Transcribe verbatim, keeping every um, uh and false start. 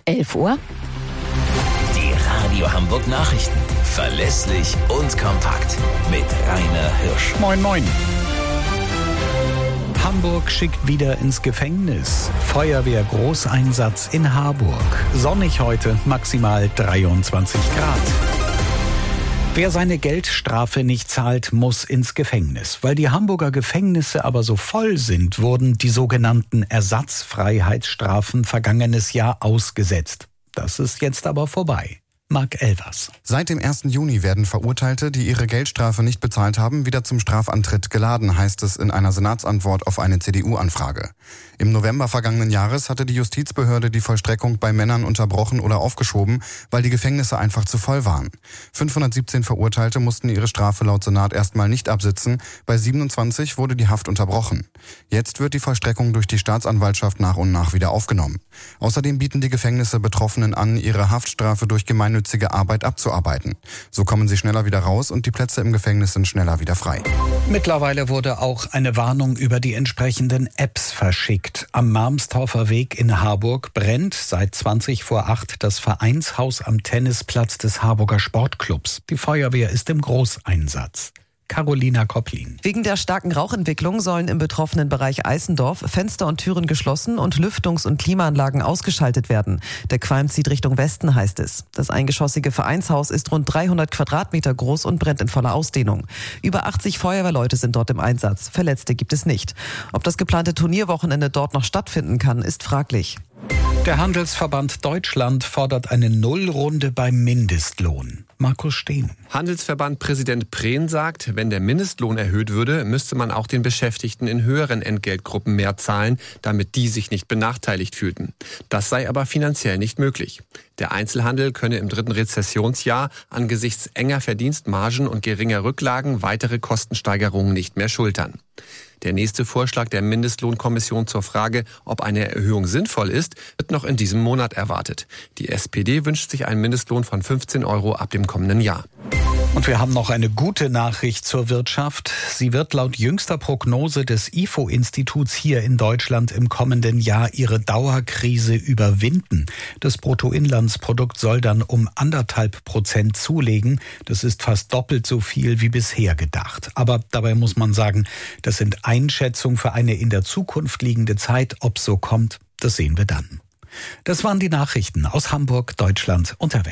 elf Uhr. Die Radio Hamburg Nachrichten. Verlässlich und kompakt. Mit Rainer Hirsch. Moin, moin. Hamburg schickt wieder ins Gefängnis. Feuerwehr-Großeinsatz in Harburg. Sonnig heute, maximal dreiundzwanzig Grad. Wer seine Geldstrafe nicht zahlt, muss ins Gefängnis. Weil die Hamburger Gefängnisse aber so voll sind, wurden die sogenannten Ersatzfreiheitsstrafen vergangenes Jahr ausgesetzt. Das ist jetzt aber vorbei. Marc Elvers. Seit dem ersten Juni werden Verurteilte, die ihre Geldstrafe nicht bezahlt haben, wieder zum Strafantritt geladen, heißt es in einer Senatsantwort auf eine C D U-Anfrage. Im November vergangenen Jahres hatte die Justizbehörde die Vollstreckung bei Männern unterbrochen oder aufgeschoben, weil die Gefängnisse einfach zu voll waren. fünfhundertsiebzehn Verurteilte mussten ihre Strafe laut Senat erstmal nicht absitzen, bei siebenundzwanzig wurde die Haft unterbrochen. Jetzt wird die Vollstreckung durch die Staatsanwaltschaft nach und nach wieder aufgenommen. Außerdem bieten die Gefängnisse Betroffenen an, ihre Haftstrafe durch gemeinnützige Arbeit abzuarbeiten. So kommen sie schneller wieder raus und die Plätze im Gefängnis sind schneller wieder frei. Mittlerweile wurde auch eine Warnung über die entsprechenden Apps verschickt. Am Marmstorfer Weg in Harburg brennt seit zwanzig vor acht das Vereinshaus am Tennisplatz des Harburger Sportclubs. Die Feuerwehr ist im Großeinsatz. Carolina Kopplin. Wegen der starken Rauchentwicklung sollen im betroffenen Bereich Eisendorf Fenster und Türen geschlossen und Lüftungs- und Klimaanlagen ausgeschaltet werden. Der Qualm zieht Richtung Westen, heißt es. Das eingeschossige Vereinshaus ist rund dreihundert Quadratmeter groß und brennt in voller Ausdehnung. Über achtzig Feuerwehrleute sind dort im Einsatz. Verletzte gibt es nicht. Ob das geplante Turnierwochenende dort noch stattfinden kann, ist fraglich. Der Handelsverband Deutschland fordert eine Nullrunde beim Mindestlohn. Markus Steen. Handelsverband-Präsident Prehn sagt, wenn der Mindestlohn erhöht würde, müsste man auch den Beschäftigten in höheren Entgeltgruppen mehr zahlen, damit die sich nicht benachteiligt fühlten. Das sei aber finanziell nicht möglich. Der Einzelhandel könne im dritten Rezessionsjahr angesichts enger Verdienstmargen und geringer Rücklagen weitere Kostensteigerungen nicht mehr schultern. Der nächste Vorschlag der Mindestlohnkommission zur Frage, ob eine Erhöhung sinnvoll ist, wird noch in diesem Monat erwartet. Die S P D wünscht sich einen Mindestlohn von fünfzehn Euro ab dem kommenden Jahr. Und wir haben noch eine gute Nachricht zur Wirtschaft. Sie wird laut jüngster Prognose des I F O-Instituts hier in Deutschland im kommenden Jahr ihre Dauerkrise überwinden. Das Bruttoinlandsprodukt soll dann um anderthalb Prozent zulegen. Das ist fast doppelt so viel wie bisher gedacht. Aber dabei muss man sagen, das sind Einschätzungen für eine in der Zukunft liegende Zeit. Ob so kommt, das sehen wir dann. Das waren die Nachrichten aus Hamburg, Deutschland und der Welt.